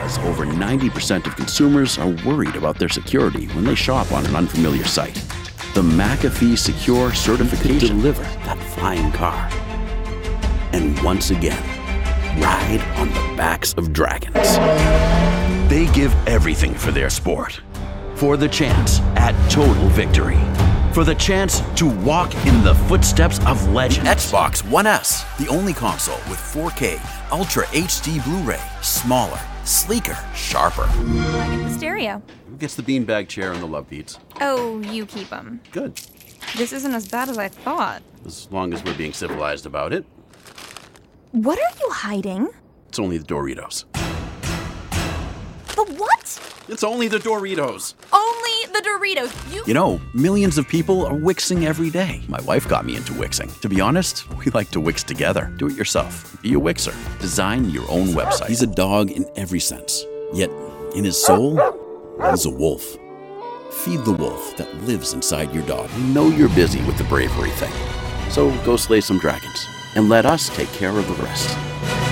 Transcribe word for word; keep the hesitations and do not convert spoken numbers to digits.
because over ninety percent of consumers are worried about their security when they shop on an unfamiliar site. The McAfee Secure certification could deliver that flying car. And once again, ride on the backs of dragons. They give everything for their sport. For the chance at total victory. For the chance to walk in the footsteps of legends. Xbox One S, the only console with four K, Ultra H D Blu-ray, smaller, sleeker, sharper. I get the stereo. Who gets the beanbag chair and the love beats? Oh, you keep them. Good. This isn't as bad as I thought. As long as we're being civilized about it. What are you hiding? It's only the Doritos. The what? It's only the Doritos. Only the Doritos. You. You know, millions of people are Wixing every day. My wife got me into Wixing. To be honest, we like to Wix together. Do it yourself. Be a Wixer. Design your own website. He's a dog in every sense. Yet, in his soul, he's a wolf. Feed the wolf that lives inside your dog. We know you're busy with the bravery thing. So go slay some dragons. And let us take care of the rest.